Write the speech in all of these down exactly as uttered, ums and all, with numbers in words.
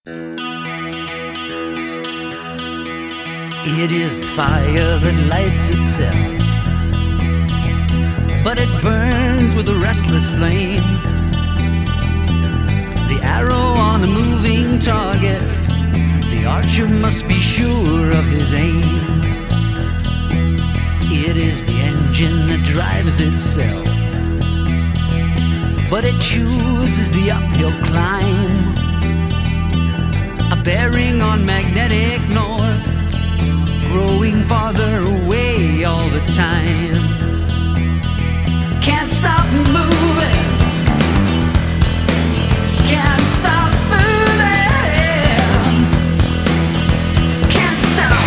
It is the fire that lights itself, but it burns with a restless flame. The arrow on a moving target, the archer must be sure of his aim. It is the engine that drives itself, but it chooses the uphill climb. A bearing on magnetic north, growing farther away all the time. Can't stop moving, can't stop moving, can't stop.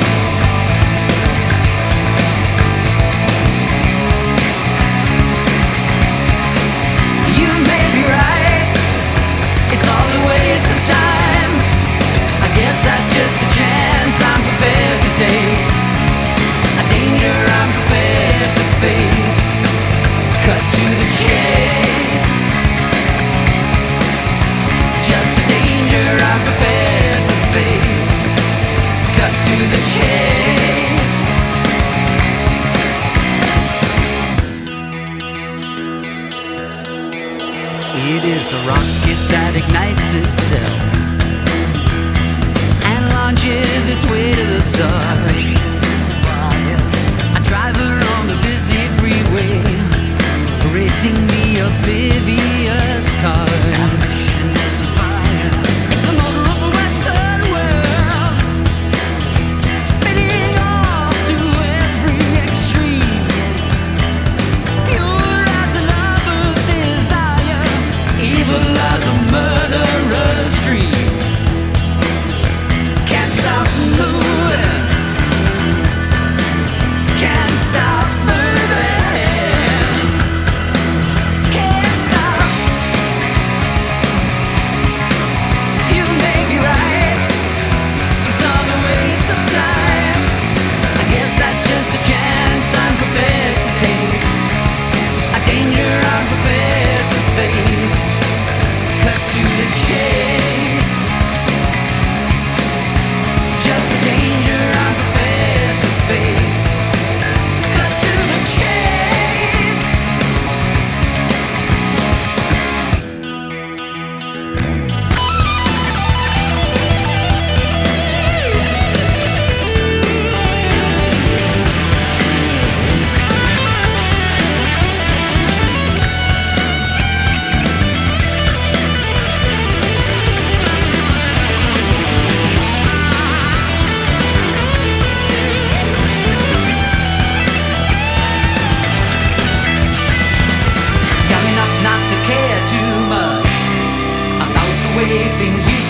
You may be right, it's all a waste of time. I guess that's just a chance I'm prepared to take, a danger I'm prepared to face. Cut to the chase, just a danger I'm prepared to face. Cut to the chase. It is the rocket that ignites itself and launches its way to the stars. A driver on the busy freeway, racing the oblivious cars. It's a motor of the western world, spinning off to every extreme, pure as a lover's desire, evil as a murderer's dream. Can't stop moving, can't stop moving, can't stop. You may be right, it's all a waste of time. I guess that's just a chance I'm prepared to take, a danger I'm prepared to face. Cut to the chase, just a danger I'm prepared to face. Cut to the chase. Young enough not to care too much about the way things used